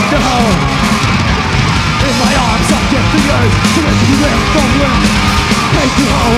to hold. In my arms I'll get the earth to rescue them from where they belong.